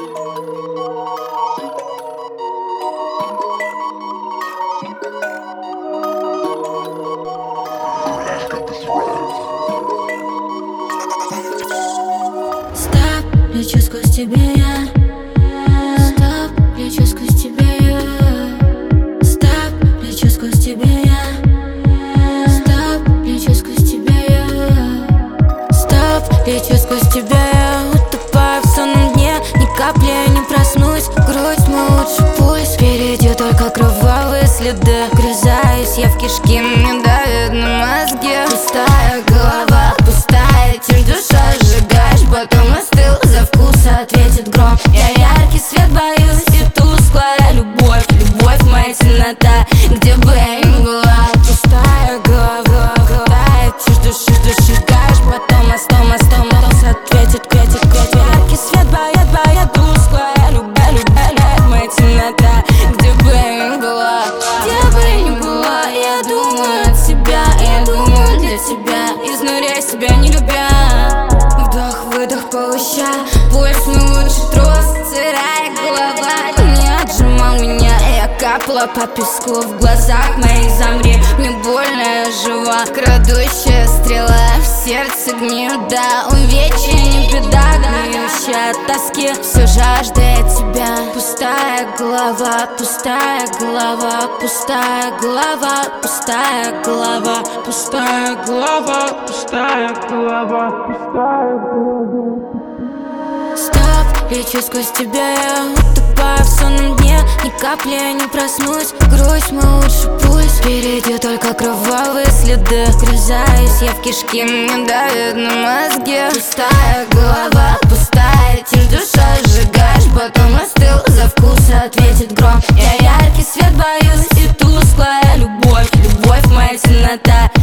Стоп, лечу сквозь тебя я. Стоп, лечу сквозь тебя я. Стоп, лечу сквозь тебя я. Стоп, лечу сквозь тебя я. Стоп, лечу сквозь тебя я. Утопаю в сонном дне, ни капли я не проснусь. Грудь мой лучший пульс, впереди только кровавые следы. Грызаюсь я в кишки, мне давит на мозге. Пустая голова, пустая тень, душа сжигаешь, потом остыл за вкус, ответит гром. Я яркий свет боюсь и тусклая любовь. Любовь моя темнота, где бы я ни была. Пустая голова, пустая тень, душа сжигаешь, потом остыл ответит, кветит. Яркий свет боят, тусклая любовь моя темнота, где бы я ни была. Где бы я ни была, я думаю от себя, я думаю для тебя, изнуряй себя не любя. Вдох-выдох повышая, пульс мой лучший трос, сырая голова не отжимал меня. Я капала по песку, в глазах моих замри, мне больно, я жива. Крадущая стрела, в сердце гниет, да, увечья не беда, гниющая от тоски, все жаждет тебя. Пустая голова, пустая голова, пустая голова, пустая голова, пустая голова, пустая голова, пустая голова. Стоп, лечу сквозь тебя я. Утопаю в сонном дне, ни капли я не проснусь. Грудь мой лучший пульс, впереди только кровавые следы. Грызаюсь я в кишки, мне давит на мозге. Пустая голова, пустая тень, душа сжигаешь, потом остыл за вкус, ответит гром. Я яркий свет боюсь и тусклая любовь. Любовь моя темнота,